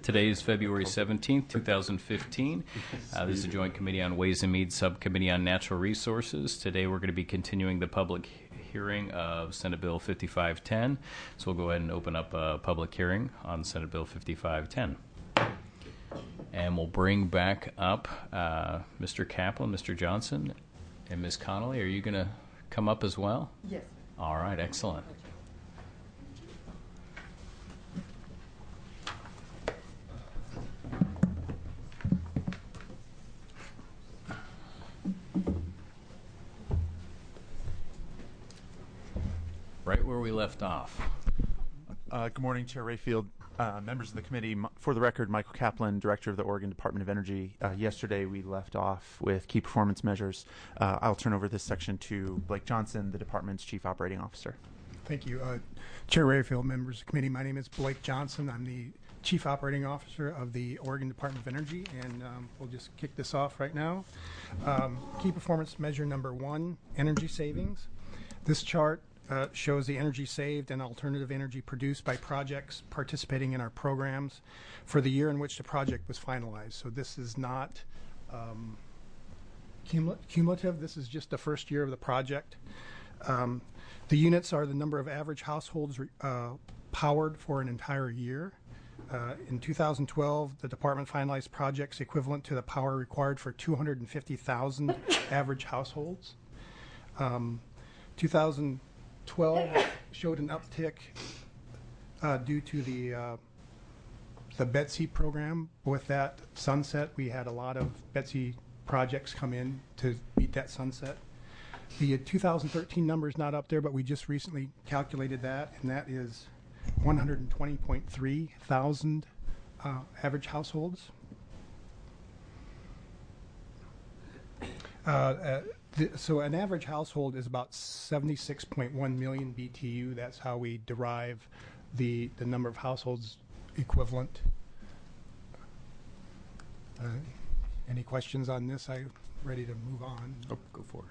Today is February 17th, 2015. This is the Joint Committee on Ways and Means, Subcommittee on Natural Resources. Today we're going to be continuing the public hearing of Senate Bill 5510. So we'll go ahead and open up a public hearing on Senate Bill 5510. And we'll bring back up Mr. Kaplan, Mr. Johnson, and Ms. Connolly. Are you going to come up as well? Yes. All right, excellent. Right where we left off. Good morning, Chair Rayfield, members of the committee. For the record, Michael Kaplan, Director of the Oregon Department of Energy. Yesterday we left off with key performance measures. I'll turn over this section to Blake Johnson, the department's Chief Operating Officer. Thank you. Chair Rayfield, members of the committee, my name is Blake Johnson. I'm the Chief Operating Officer of the Oregon Department of Energy, and we'll just kick this off right now. Key performance measure number 1, energy savings. This chart shows the energy saved and alternative energy produced by projects participating in our programs for the year in which the project was finalized. So this is not cumulative. This is just the first year of the project. The units are the number of average households powered for an entire year. In 2012, the department finalized projects equivalent to the power required for 250,000 average households. 2012 showed an uptick due to the BETC program. With that sunset, we had a lot of BETC projects come in to meet that sunset. The 2013 number is not up there, but we just recently calculated that, and that is 120.3 thousand average households. So an average household is about 76.1 million BTU. That's how we derive the number of households equivalent. Any questions on this? I'm ready to move on. Oh, go for it.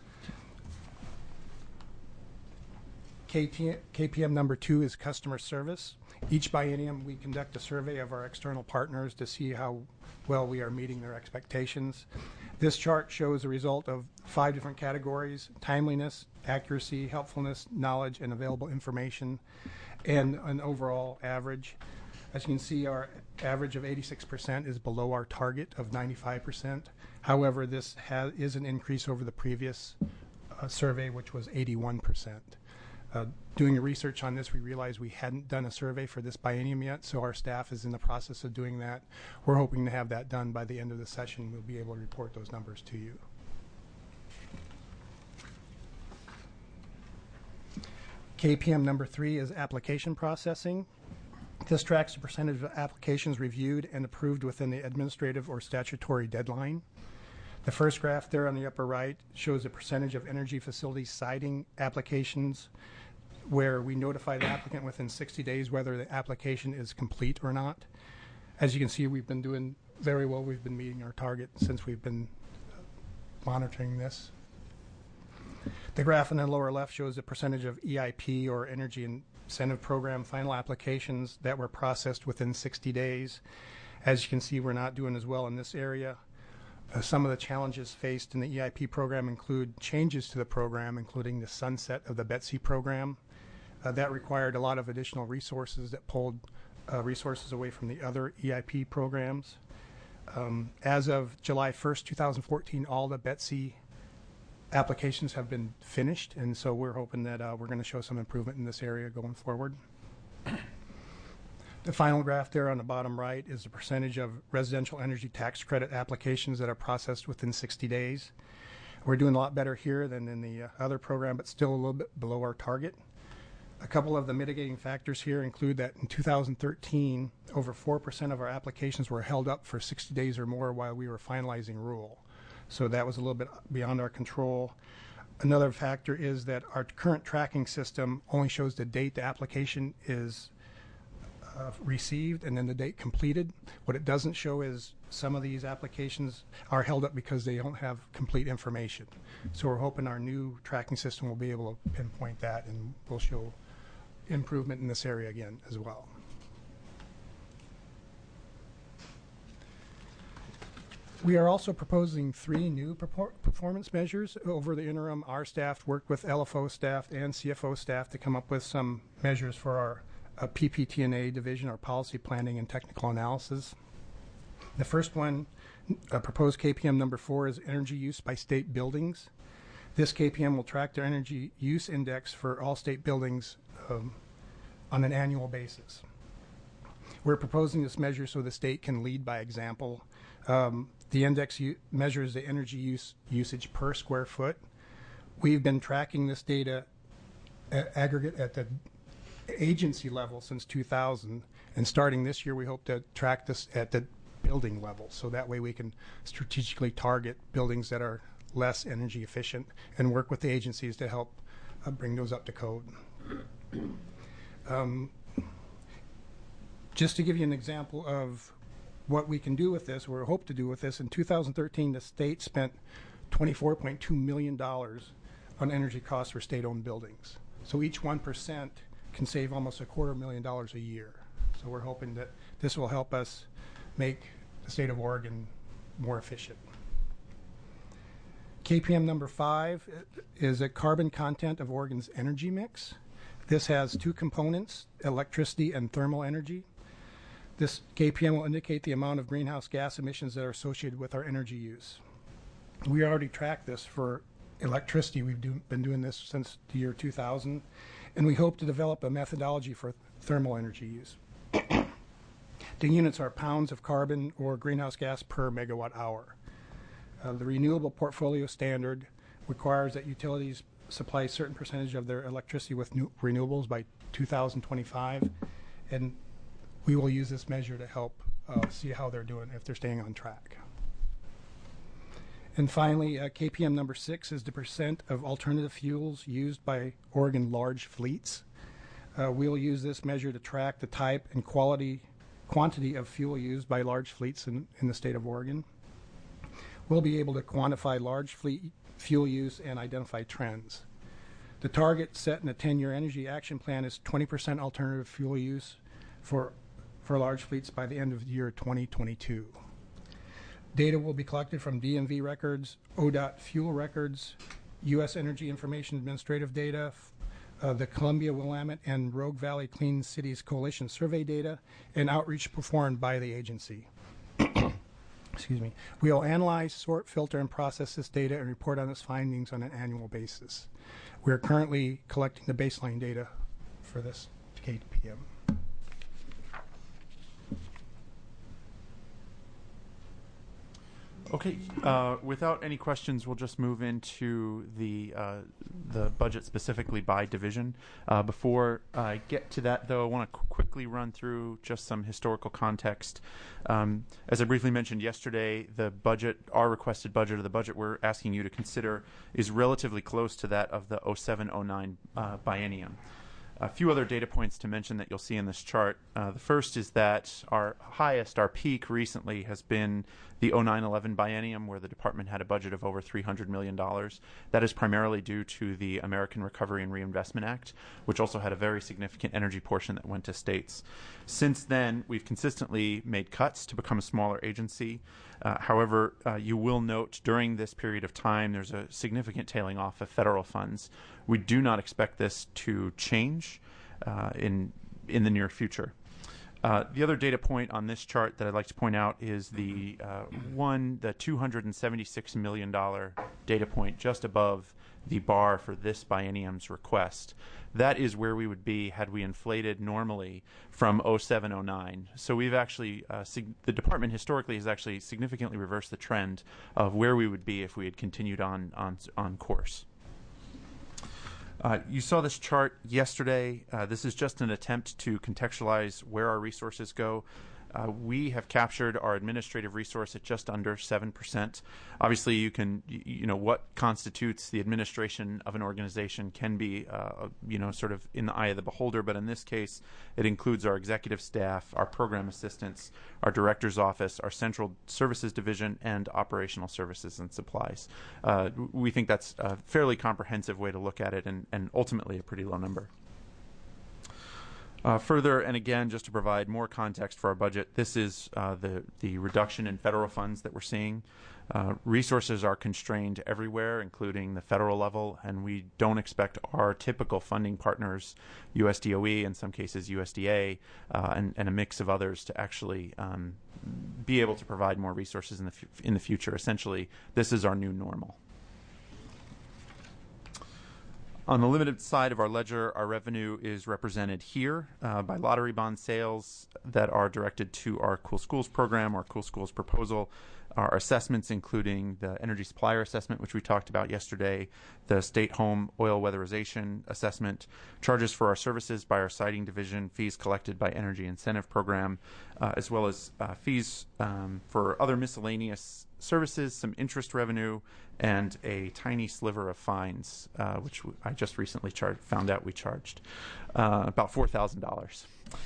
KPM number 2 is customer service. Each biennium we conduct a survey of our external partners to see how well we are meeting their expectations. This chart shows the result of 5 different categories: timeliness, accuracy, helpfulness, knowledge, and available information, and an overall average. As you can see, our average of 86% is below our target of 95%. However, this is an increase over the previous survey, which was 81%. Doing the research on this, we realized we hadn't done a survey for this biennium yet, so our staff is in the process of doing that. We're hoping to have that done by the end of the session. We'll be able to report those numbers to you. KPM number 3 is application processing. This tracks the percentage of applications reviewed and approved within the administrative or statutory deadline. The first graph there on the upper right shows the percentage of energy facilities citing applications where we notify the applicant within 60 days whether the application is complete or not. As you can see, we've been doing very well. We've been meeting our target since we've been monitoring this. The graph in the lower left shows the percentage of EIP or Energy Incentive Program final applications that were processed within 60 days. As you can see, we're not doing as well in this area. Some of the challenges faced in the EIP program include changes to the program, including the sunset of the BETC program. That required a lot of additional resources that pulled resources away from the other EIP programs. As of July 1st, 2014, all the BETC applications have been finished, and so we're hoping that we're going to show some improvement in this area going forward. The final graph there on the bottom right is the percentage of residential energy tax credit applications that are processed within 60 days. We're doing a lot better here than in the other program, but still a little bit below our target. A couple of the mitigating factors here include that in 2013, over 4% of our applications were held up for 60 days or more while we were finalizing rule. So that was a little bit beyond our control. Another factor is that our current tracking system only shows the date the application is received and then the date completed. What it doesn't show is some of these applications are held up because they don't have complete information. So we're hoping our new tracking system will be able to pinpoint that, and will show improvement in this area again as well. We are also proposing 3 new performance measures. Over the interim, our staff worked with LFO staff and CFO staff to come up with some measures for our PPT&A division, our policy planning and technical analysis. The first one, proposed KPM number 4, is energy use by state buildings. This KPM will track their energy use index for all state buildings on an annual basis. We're proposing this measure so the state can lead by example. The index measures the energy usage per square foot. We've been tracking this data aggregate at the agency level since 2000, and starting this year we hope to track this at the building level, so that way we can strategically target buildings that are less energy efficient and work with the agencies to help bring those up to code. Just to give you an example of what we can do with this, or hope to do with this, in 2013 the state spent $24.2 million on energy costs for state-owned buildings. So each 1% can save almost $250,000 a year. So we're hoping that this will help us make the state of Oregon more efficient. KPM number 5 is a carbon content of Oregon's energy mix. This has 2 components, electricity and thermal energy. This KPM will indicate the amount of greenhouse gas emissions that are associated with our energy use. We already track this for electricity. We've been doing this since the year 2000, and we hope to develop a methodology for thermal energy use. The units are pounds of carbon or greenhouse gas per megawatt hour. The renewable portfolio standard requires that utilities supply a certain percentage of their electricity with renewables by 2025, and we will use this measure to help see how they're doing, if they're staying on track. And finally, KPM number 6 is the percent of alternative fuels used by Oregon large fleets. We'll use this measure to track the type and quantity of fuel used by large fleets in the state of Oregon. We'll be able to quantify large fleet fuel use and identify trends. The target set in the 10-year energy action plan is 20% alternative fuel use for large fleets by the end of the year 2022. Data will be collected from DMV records, ODOT fuel records, U.S. Energy Information Administrative data, the Columbia, Willamette, and Rogue Valley Clean Cities Coalition survey data, and outreach performed by the agency. Excuse me. We will analyze, sort, filter, and process this data and report on its findings on an annual basis. We are currently collecting the baseline data for this KPM. Okay, without any questions, we'll just move into the budget specifically by division. Before I get to that, though, I want to quickly run through just some historical context. As I briefly mentioned yesterday, the budget, our requested budget, or the budget we're asking you to consider, is relatively close to that of the 07-09 biennium. A few other data points to mention that you'll see in this chart. The first is that our peak recently has been the 09-11 biennium, where the department had a budget of over $300 million. That is primarily due to the American Recovery and Reinvestment Act, which also had a very significant energy portion that went to states. Since then, we've consistently made cuts to become a smaller agency. However, you will note during this period of time there's a significant tailing off of federal funds. We do not expect this to change in the near future. The other data point on this chart that I'd like to point out is the $276 million data point just above the bar for this biennium's request. That is where we would be had we inflated normally from 07-09. So we've actually, the department historically has actually significantly reversed the trend of where we would be if we had continued on course. You saw this chart yesterday. This is just an attempt to contextualize where our resources go. We have captured our administrative resource at just under 7%. Obviously, you can, what constitutes the administration of an organization can be, sort of in the eye of the beholder. But in this case, it includes our executive staff, our program assistants, our director's office, our central services division, and operational services and supplies. We think that's a fairly comprehensive way to look at it, and ultimately a pretty low number. Further, and again, just to provide more context for our budget, this is the reduction in federal funds that we're seeing. Resources are constrained everywhere, including the federal level, and we don't expect our typical funding partners, USDOE, in some cases USDA, and a mix of others, to actually be able to provide more resources in the future. Essentially, this is our new normal. On the limited side of our ledger, our revenue is represented here by lottery bond sales that are directed to our Cool Schools program, our Cool Schools proposal, our assessments, including the energy supplier assessment, which we talked about yesterday, the state home oil weatherization assessment, charges for our services by our siting division, fees collected by energy incentive program, as well as fees for other miscellaneous services, some interest revenue, and a tiny sliver of fines, which I just recently found out we charged about $4,000.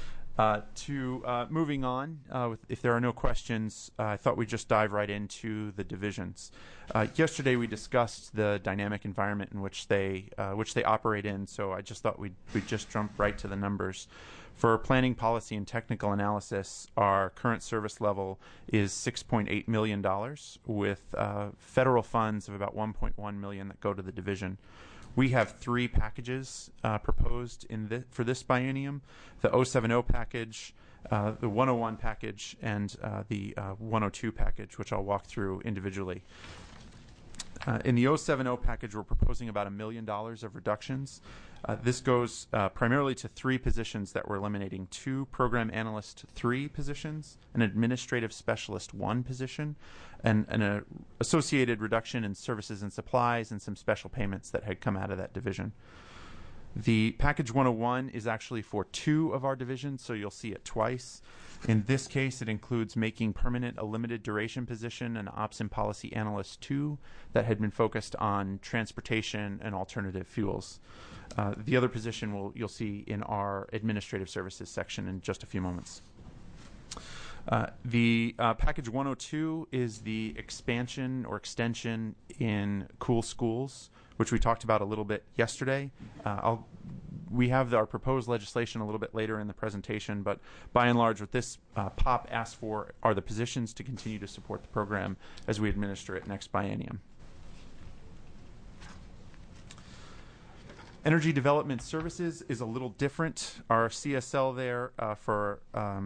Moving on, if there are no questions, I thought we'd just dive right into the divisions. Yesterday we discussed the dynamic environment in which they operate in, so I just thought we'd just jump right to the numbers. For planning, policy, and technical analysis, our current service level is $6.8 million, with federal funds of about $1.1 million that go to the division. We have three packages proposed for this biennium: the 070 package, the 101 package, and the 102 package, which I'll walk through individually. In the 070 package, we're proposing about $1 million of reductions. This goes primarily to three positions that we're eliminating: 2 program analyst 3 positions, an administrative specialist 1 position, and an associated reduction in services and supplies, and some special payments that had come out of that division. The package 101 is actually for 2 of our divisions, so you'll see it twice. In this case, it includes making permanent a limited duration position, an Ops and Policy Analyst 2, that had been focused on transportation and alternative fuels. The other position you'll see in our administrative services section in just a few moments. The package 102 is the expansion or extension in Cool Schools, which we talked about a little bit yesterday. We have our proposed legislation a little bit later in the presentation, but by and large, what this POP asks for are the positions to continue to support the program as we administer it next biennium. Energy Development Services is a little different. Our CSL there for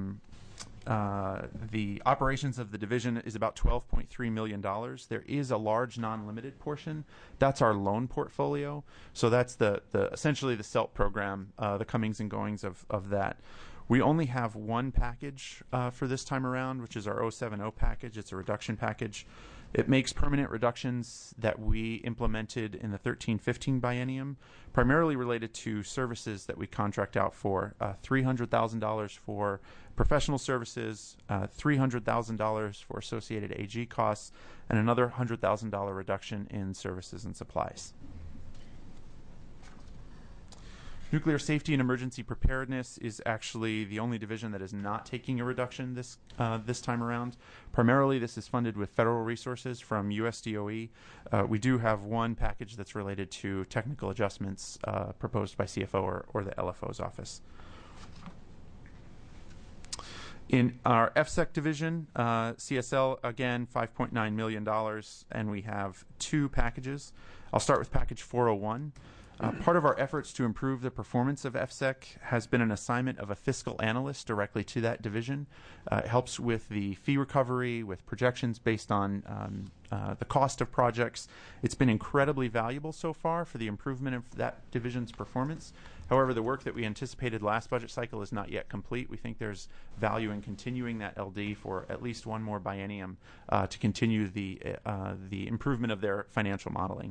the operations of the division is about $12.3 million. There is a large non-limited portion. That's our loan portfolio. So that's essentially the SELT program, the comings and goings of that. We only have one package for this time around, which is our 070 package. It's a reduction package. It makes permanent reductions that we implemented in the 13-15 biennium, primarily related to services that we contract out for: $300,000 for professional services, $300,000 for associated AG costs, and another $100,000 reduction in services and supplies. Nuclear Safety and Emergency Preparedness is actually the only division that is not taking a reduction this time around. Primarily, this is funded with federal resources from USDOE. We do have one package that's related to technical adjustments proposed by CFO or the LFO's office. In our FSEC division, CSL, again, $5.9 million, and we have 2 packages. I'll start with package 401. Part of our efforts to improve the performance of FSEC has been an assignment of a fiscal analyst directly to that division. It helps with the fee recovery, with projections based on the cost of projects. It's been incredibly valuable so far for the improvement of that division's performance. However, the work that we anticipated last budget cycle is not yet complete. We think there's value in continuing that LD for at least one more biennium to continue the improvement of their financial modeling.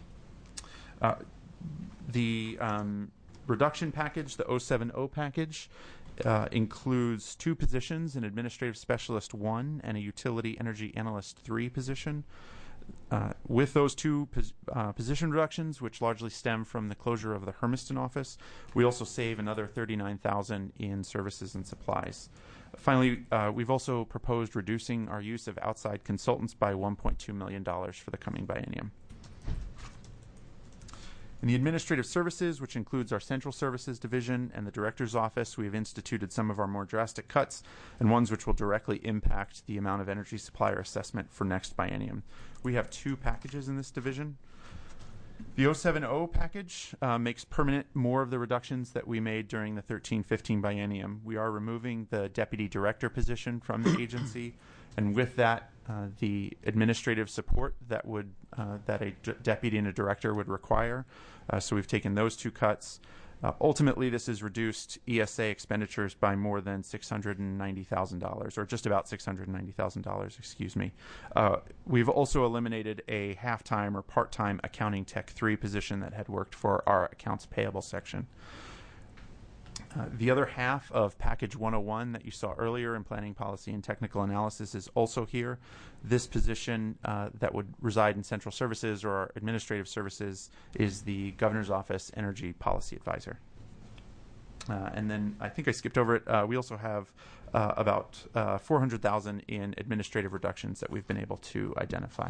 The reduction package, the 070 package, includes 2 positions, an Administrative Specialist 1 and a Utility Energy Analyst 3 position. With those 2 position reductions, which largely stem from the closure of the Hermiston office, we also save another $39,000 in services and supplies. Finally, we've also proposed reducing our use of outside consultants by $1.2 million for the coming biennium. In the administrative services, which includes our central services division and the director's office, we have instituted some of our more drastic cuts and ones which will directly impact the amount of energy supplier assessment for next biennium. We have two packages in this division. The 070 package makes permanent more of the reductions that we made during the 13-15 biennium. We are removing the deputy director position from the agency, and with that, the administrative support that a deputy and a director would require. So we've taken those two cuts. Ultimately, this has reduced ESA expenditures by more than $690,000, or just about $690,000, excuse me. We've also eliminated a half-time or part-time accounting tech 3 position that had worked for our accounts payable section. The other half of Package 101 that you saw earlier in Planning, Policy, and Technical Analysis is also here. This position that would reside in Central Services or our Administrative Services is the Governor's Office Energy Policy Advisor. And then I think I skipped over it. We also have about $400,000 in administrative reductions that we've been able to identify.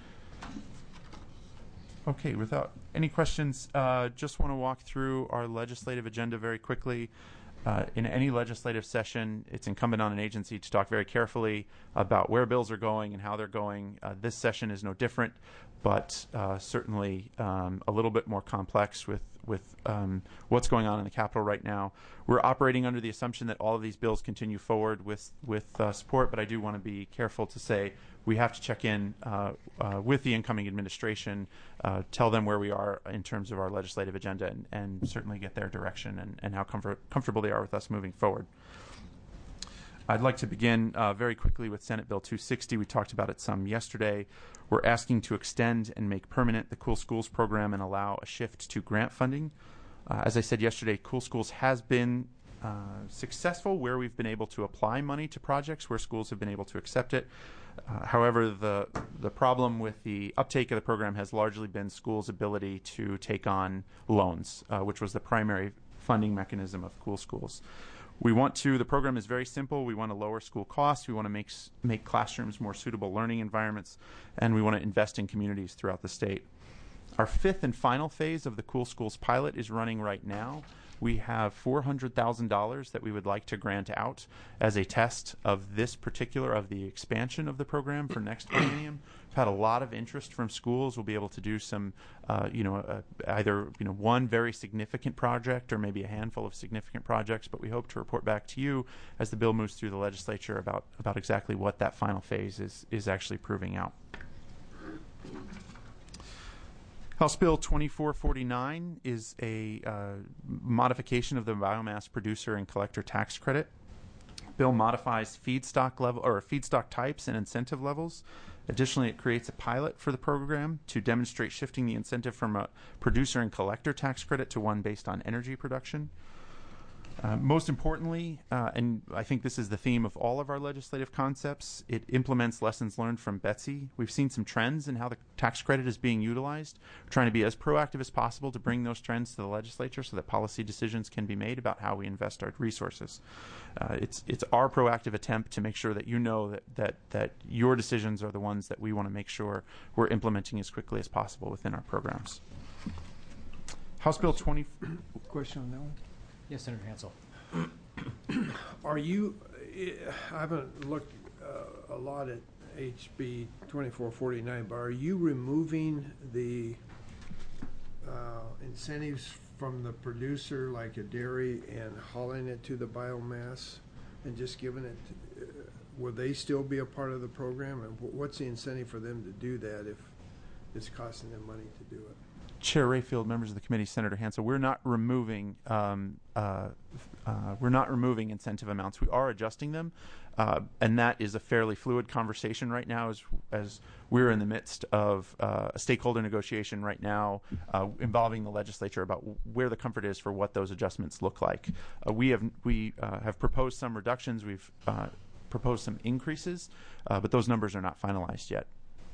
Okay, without any questions, just want to walk through our legislative agenda very quickly. In any legislative session, it's incumbent on an agency to talk very carefully about where bills are going and how they're going. This session is no different, but certainly a little bit more complex with what's going on in the Capitol right now. We're operating under the assumption that all of these bills continue forward with support, but I do want to be careful to say we have to check in with the incoming administration, tell them where we are in terms of our legislative agenda, and certainly get their direction and how comfortable they are with us moving forward. I'd like to begin very quickly with Senate Bill 260. We talked about it some yesterday. We're asking to extend and make permanent the Cool Schools program and allow a shift to grant funding. As I said yesterday, Cool Schools has been successful where we've been able to apply money to projects where schools have been able to accept it. However, the problem with the uptake of the program has largely been schools' ability to take on loans, which was the primary funding mechanism of Cool Schools. The program is very simple. We want to lower school costs. We want to make classrooms more suitable learning environments, and we want to invest in communities throughout the state. Our fifth and final phase of the Cool Schools pilot is running right now. We have $400,000 that we would like to grant out as a test of the expansion of the program for next biennium. We've had a lot of interest from schools. We'll be able to do some, either one very significant project or maybe a handful of significant projects, but we hope to report back to you as the bill moves through the legislature about exactly what that final phase is actually proving out. House Bill 2449 is a modification of the biomass producer and collector tax credit. Bill modifies feedstock types and incentive levels. Additionally, it creates a pilot for the program to demonstrate shifting the incentive from a producer and collector tax credit to one based on energy production. Most importantly, and I think this is the theme of all of our legislative concepts, it implements lessons learned from BETC. We've seen some trends in how the tax credit is being utilized. We're trying to be as proactive as possible to bring those trends to the legislature so that policy decisions can be made about how we invest our resources. It's our proactive attempt to make sure that you know that your decisions are the ones that we want to make sure we're implementing as quickly as possible within our programs. House Bill 20. Question on that one? Yes, Senator Hansel. I haven't looked a lot at HB 2449, but are you removing the incentives from the producer, like a dairy, and hauling it to the biomass and just giving it, will they still be a part of the program? And what's the incentive for them to do that if it's costing them money to do it? Chair Rayfield, members of the committee, Senator Hansel, we're not removing incentive amounts. We are adjusting them, and that is a fairly fluid conversation right now as we're in the midst of a stakeholder negotiation right now involving the legislature about where the comfort is for what those adjustments look like. We have proposed some reductions. We've proposed some increases, but those numbers are not finalized yet.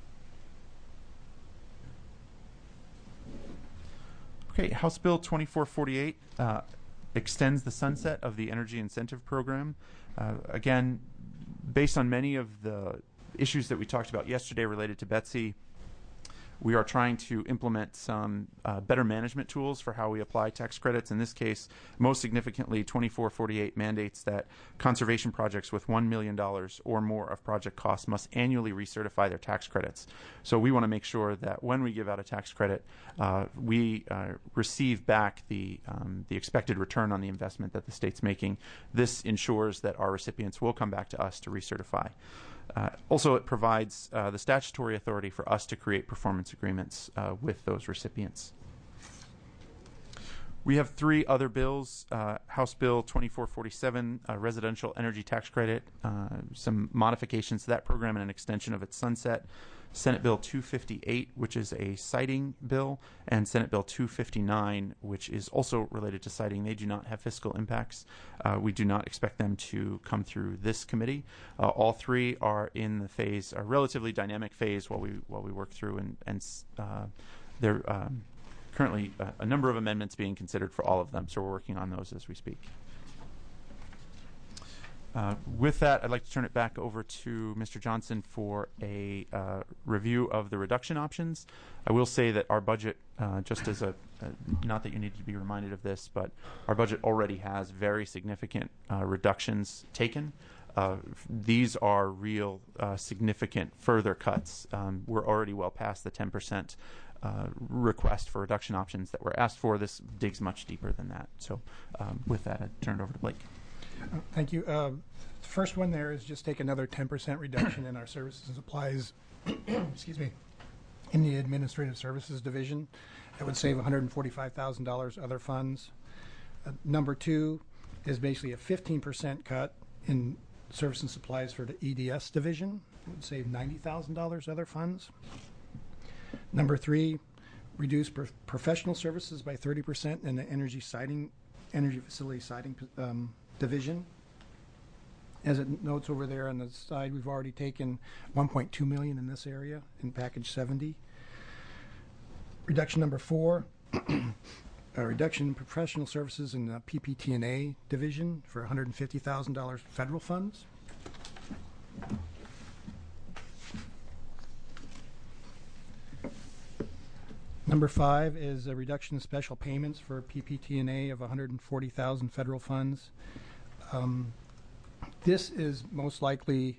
Okay, House Bill 2448 extends the sunset of the Energy Incentive Program. Again, based on many of the issues that we talked about yesterday related to BETC, we are trying to implement some better management tools for how we apply tax credits. In this case, most significantly, 2448 mandates that conservation projects with $1 million or more of project costs must annually recertify their tax credits. So we want to make sure that when we give out a tax credit, we receive back the expected return on the investment that the state's making. This ensures that our recipients will come back to us to recertify. Also, it provides the statutory authority for us to create performance agreements with those recipients. We have three other bills. House Bill 2447, residential energy tax credit, some modifications to that program and an extension of its sunset. Senate Bill 258, which is a siting bill, and Senate Bill 259, which is also related to siting. They do not have fiscal impacts. We do not expect them to come through this committee. All three are in the phase, a relatively dynamic phase while we work through, and they're currently a number of amendments being considered for all of them, so we're working on those as we speak. With that, I'd like to turn it back over to Mr. Johnson for a review of the reduction options. I will say that our budget, just as not that you need to be reminded of this, but our budget already has very significant reductions taken. These are real significant further cuts. We're already well past the 10% request for reduction options that were asked for. This digs much deeper than that. So with that, I turn it over to Blake. Thank you. The first one there is just take another 10% reduction in our services and supplies, excuse me, in the Administrative Services Division. That would save $145,000 other funds. Number two is basically a 15% cut in service and supplies for the EDS Division. It would save $90,000 other funds. Number three, reduce professional services by 30% in the energy facility siting division. As it notes over there on the side, we've already taken $1.2 million in this area in package 70. Reduction number four, a reduction in professional services in the PPT&A division for $150,000 federal funds. Number five is a reduction in special payments for PPT&A of $140,000 federal funds. This is most likely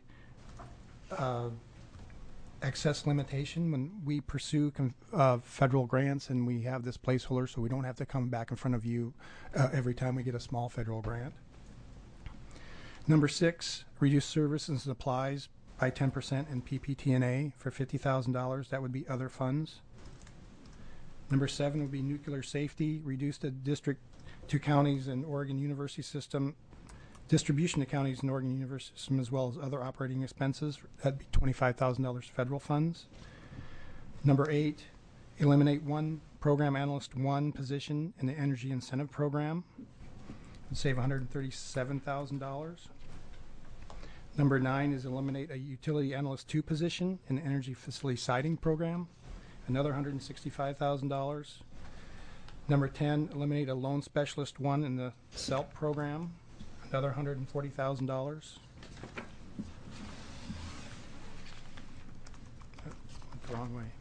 excess limitation when we pursue federal grants, and we have this placeholder so we don't have to come back in front of you every time we get a small federal grant. Number six, reduce services and supplies by 10% in PPT&A for $50,000. That would be other funds. Number seven would be nuclear safety, reduce the district to counties and Oregon University system, distribution to counties and Oregon University system, as well as other operating expenses. That'd be $25,000 federal funds. Number eight, eliminate one program analyst one position in the energy incentive program and save $137,000. Number nine is eliminate a utility analyst two position in the energy facility siting program, another $165,000. Number 10, eliminate a loan specialist one in the SELP program, another $140,000. The wrong way.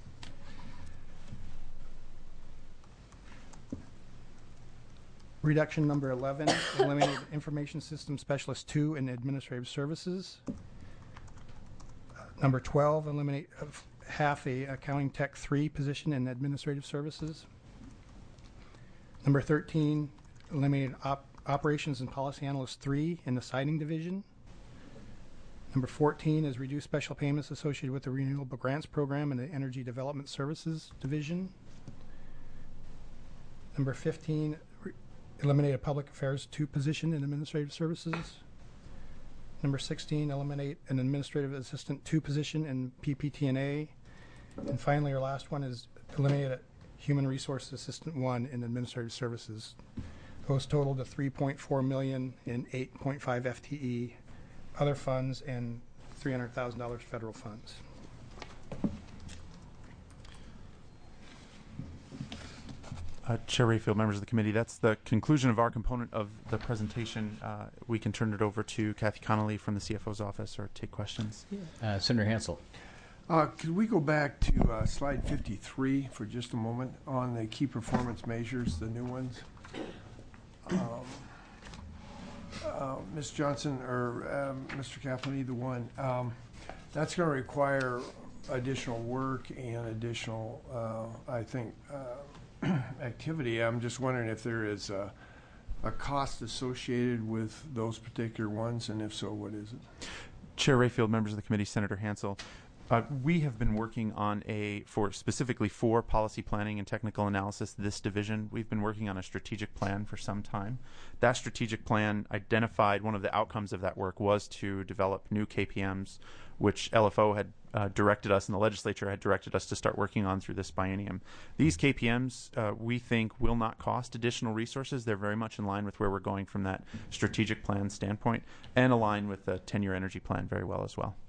Reduction number 11, eliminate information system specialist 2 in administrative services. Number 12, eliminate half a accounting tech 3 position in administrative services. Number 13, eliminate operations and policy analyst 3 in the siting division. Number 14 is reduce special payments associated with the renewable grants program in the energy development services division. Number 15, eliminate a public affairs 2 position in administrative services. Number 16, eliminate an administrative assistant 2 position in PPT&A. And finally, our last one is eliminate a human resource assistant 1 in administrative services. Those total to $3.4 million in 8.5 FTE, other funds, and $300,000 federal funds. Chair Rayfield, members of the committee, that's the conclusion of our component of the presentation. We can turn it over to Kathy Connolly from the CFO's office or take questions. Senator Hansel. Could we go back to slide 53 for just a moment on the key performance measures, the new ones? Ms. Johnson or Mr. Kaplan, either one. That's going to require additional work and additional, I think, activity. I'm just wondering if there is a cost associated with those particular ones, and if so, what is it? Chair Rayfield, members of the committee, Senator Hansel, we have been working on specifically for policy planning and technical analysis, this division. We've been working on a strategic plan for some time. That strategic plan identified one of the outcomes of that work was to develop new KPMs, which LFO had directed us and the legislature had directed us to start working on through this biennium. These KPMs, we think, will not cost additional resources. They're very much in line with where we're going from that strategic plan standpoint and align with the 10-year energy plan very well as well.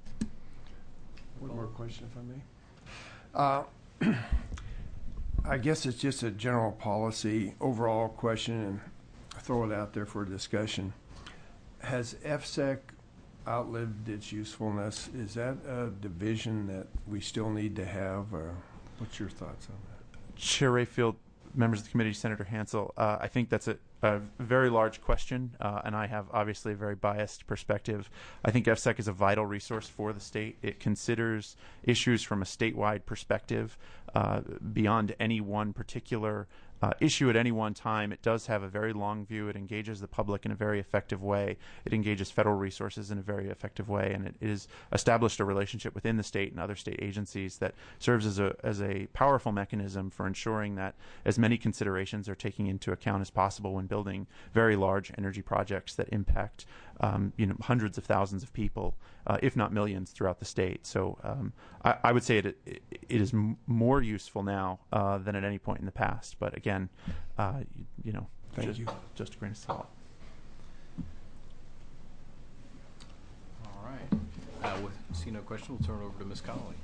One more question, if I may. I guess it's just a general policy overall question, and I throw it out there for discussion. Has FSEC outlived its usefulness? Is that a division that we still need to have, or what's your thoughts on that? Chair Rayfield, members of the committee, Senator Hansel, I think that's a very large question, and I have obviously a very biased perspective. I think FSEC is a vital resource for the state. It considers issues from a statewide perspective beyond any one particular issue at any one time. It does have a very long view. It engages the public in a very effective way. It engages federal resources in a very effective way, and it has established a relationship within the state and other state agencies that serves as a powerful mechanism for ensuring that as many considerations are taken into account as possible when building very large energy projects that impact hundreds of thousands of people, if not millions, throughout the state. So I would say it is more useful now than at any point in the past. But again, Thank you. Just a grain of salt. All right. With see no question, we'll turn it over to Ms. Connolly.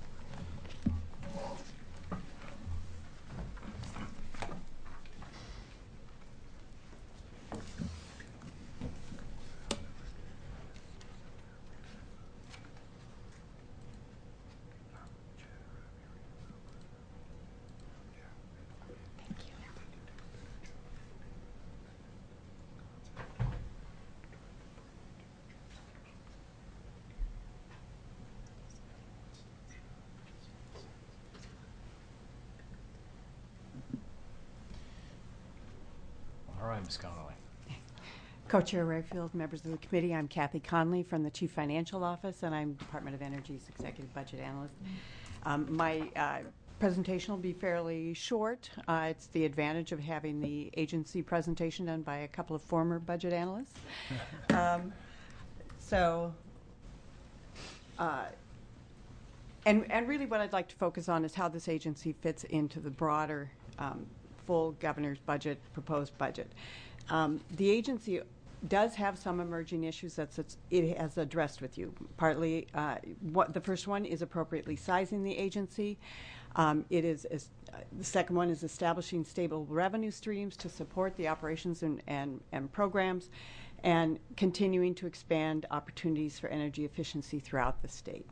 All right, Ms. Connolly. Co-Chair Rayfield, members of the committee, I'm Kathy Conley from the Chief Financial Office, and I'm Department of Energy's Executive Budget Analyst. My presentation will be fairly short. It's the advantage of having the agency presentation done by a couple of former budget analysts. And really what I'd like to focus on is how this agency fits into the broader full governor's budget, proposed budget. The agency does have some emerging issues that it has addressed with you. Partly, the first one is appropriately sizing the agency. The second one is establishing stable revenue streams to support the operations and programs, and continuing to expand opportunities for energy efficiency throughout the state.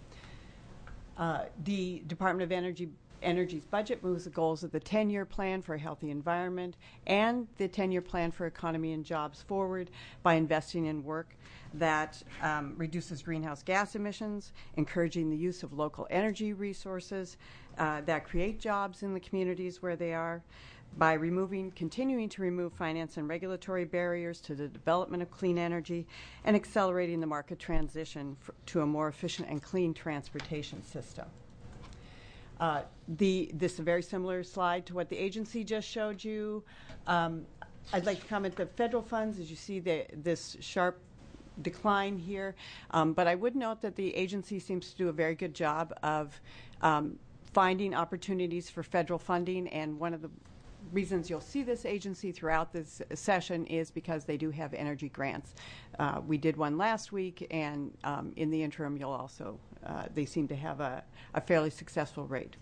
The Department of Energy's budget moves the goals of the 10-year plan for a healthy environment and the 10-year plan for economy and jobs forward by investing in work that reduces greenhouse gas emissions, encouraging the use of local energy resources that create jobs in the communities where they are, by continuing to remove finance and regulatory barriers to the development of clean energy, and accelerating the market transition to a more efficient and clean transportation system. This is a very similar slide to what the agency just showed you. I'd like to comment that federal funds, as you see this sharp decline here, but I would note that the agency seems to do a very good job of finding opportunities for federal funding, and one of the reasons you'll see this agency throughout this session is because they do have energy grants. We did one last week, and in the interim, you'll also, they seem to have a fairly successful rate.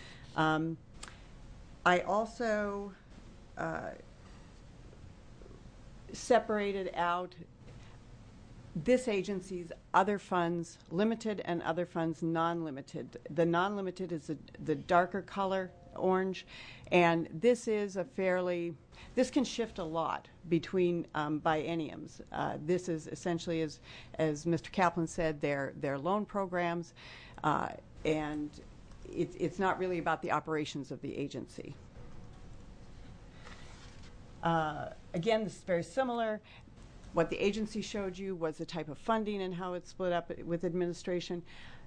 I also separated out this agency's other funds, limited and other funds non-limited. The non-limited is the darker color, orange, and this is this can shift a lot between bienniums. This is essentially, as Mr. Kaplan said, their loan programs, and it's not really about the operations of the agency. Again, this is very similar. What the agency showed you was the type of funding and how it's split up with administration.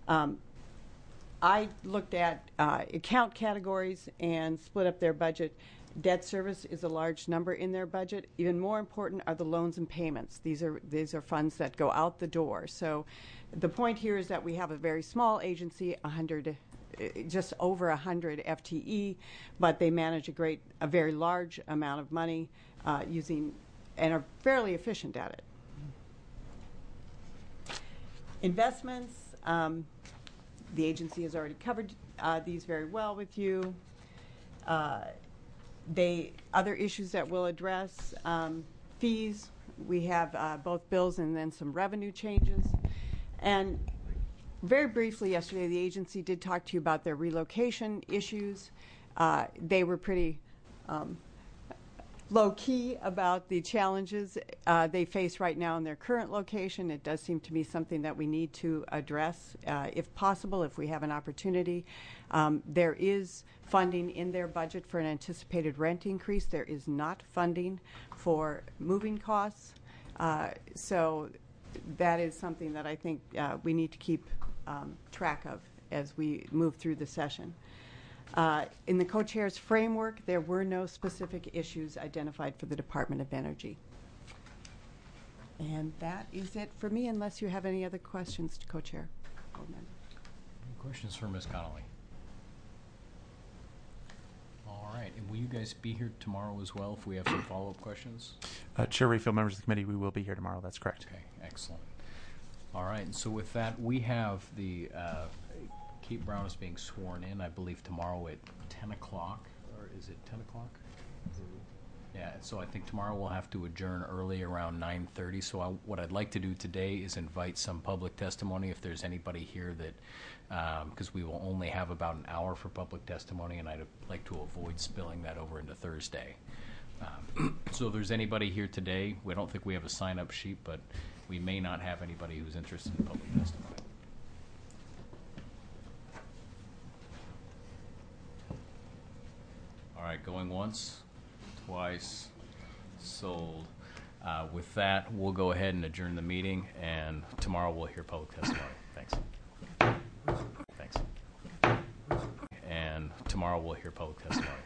I looked at account categories and split up their budget. Debt service is a large number in their budget. Even more important are the loans and payments. These are funds that go out the door. So the point here is that we have a very small agency, just over 100 FTE, but they manage a very large amount of money using and are fairly efficient at it. Investments, the agency has already covered these very well with you. Other issues that we'll address, fees. We have both bills and then some revenue changes. And very briefly yesterday, the agency did talk to you about their relocation issues. They were pretty low-key about the challenges they face right now in their current location. It does seem to be something that we need to address, if possible, if we have an opportunity. There is funding in their budget for an anticipated rent increase. There is not funding for moving costs. So that is something that I think we need to keep track of as we move through the session. In the co-chair's framework, there were no specific issues identified for the Department of Energy. And that is it for me, unless you have any other questions, co-chair. Any questions for Ms. Connolly? All right, and will you guys be here tomorrow as well if we have some follow-up questions? Chair Rayfield, members of the committee, we will be here tomorrow. That's correct. Okay, excellent. All right, and so with that, we have the Kate Brown is being sworn in, I believe, tomorrow at 10 o'clock, or is it 10 o'clock? Yeah, so I think tomorrow we'll have to adjourn early around 9:30. So what I'd like to do today is invite some public testimony if there's anybody here that, because we will only have about an hour for public testimony, and I'd like to avoid spilling that over into Thursday. So if there's anybody here today, we don't think we have a sign-up sheet, but we may not have anybody who's interested in public testimony. All right, going once, twice, sold. With that, we'll go ahead and adjourn the meeting, and tomorrow we'll hear public testimony. Thanks. Thanks. And tomorrow we'll hear public testimony.